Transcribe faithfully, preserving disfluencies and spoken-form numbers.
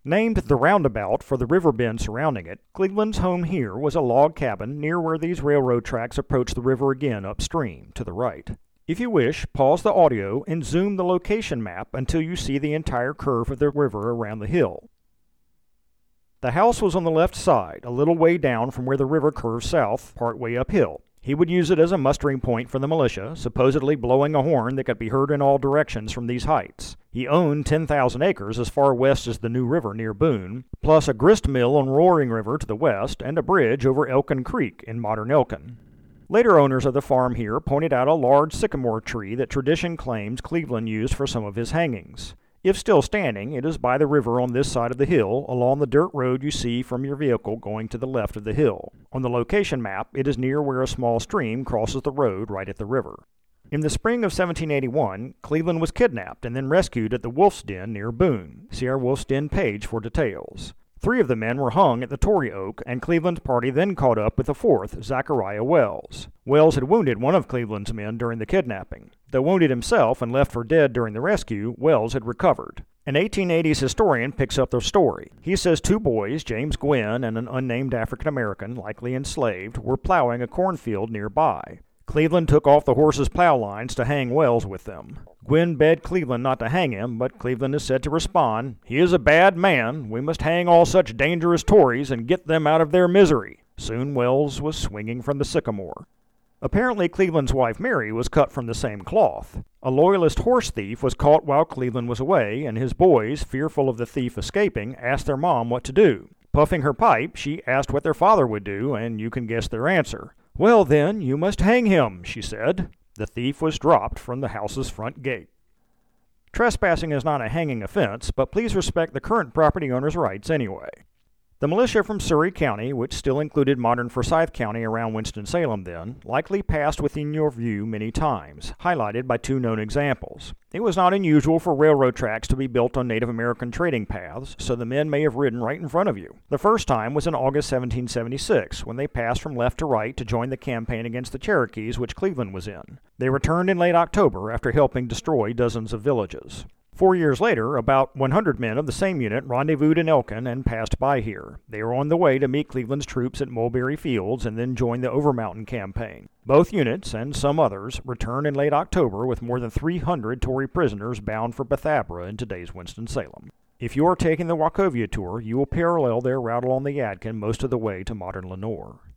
Named the Roundabout for the river bend surrounding it, Cleveland's home here was a log cabin near where these railroad tracks approach the river again upstream, to the right. If you wish, pause the audio and zoom the location map until you see the entire curve of the river around the hill. The house was on the left side, a little way down from where the river curves south, part way uphill. He would use it as a mustering point for the militia, supposedly blowing a horn that could be heard in all directions from these heights. He owned ten thousand acres as far west as the New River near Boone, plus a grist mill on Roaring River to the west and a bridge over Elkin Creek in modern Elkin. Later owners of the farm here pointed out a large sycamore tree that tradition claims Cleveland used for some of his hangings. If still standing, it is by the river on this side of the hill, along the dirt road you see from your vehicle going to the left of the hill. On the location map, it is near where a small stream crosses the road right at the river. In the spring of seventeen eighty-one, Cleveland was kidnapped and then rescued at the Wolf's Den near Boone. See our Wolf's Den page for details. Three of the men were hung at the Tory Oak, and Cleveland's party then caught up with the fourth, Zachariah Wells. Wells had wounded one of Cleveland's men during the kidnapping. Though wounded himself and left for dead during the rescue, Wells had recovered. An eighteen eighties historian picks up their story. He says two boys, James Gwynn and an unnamed African-American, likely enslaved, were plowing a cornfield nearby. Cleveland took off the horses' plow lines to hang Wells with them. Gwynn begged Cleveland not to hang him, but Cleveland is said to respond, "He is a bad man. We must hang all such dangerous Tories and get them out of their misery." Soon Wells was swinging from the sycamore. Apparently Cleveland's wife Mary was cut from the same cloth. A loyalist horse thief was caught while Cleveland was away, and his boys, fearful of the thief escaping, asked their mom what to do. Puffing her pipe, she asked what their father would do, and you can guess their answer. "Well, then, you must hang him," she said. The thief was dropped from the house's front gate. Trespassing is not a hanging offense, but please respect the current property owner's rights anyway. The militia from Surry County, which still included modern Forsyth County around Winston-Salem then, likely passed within your view many times, highlighted by two known examples. It was not unusual for railroad tracks to be built on Native American trading paths, so the men may have ridden right in front of you. The first time was in August seventeen seventy-six, when they passed from left to right to join the campaign against the Cherokees, which Cleveland was in. They returned in late October after helping destroy dozens of villages. Four years later, about one hundred men of the same unit rendezvoused in Elkin and passed by here. They were on the way to meet Cleveland's troops at Mulberry Fields and then join the Overmountain campaign. Both units, and some others, returned in late October with more than three hundred Tory prisoners bound for Bethabara in today's Winston-Salem. If you are taking the Wachovia tour, you will parallel their route along the Yadkin most of the way to modern Lenoir.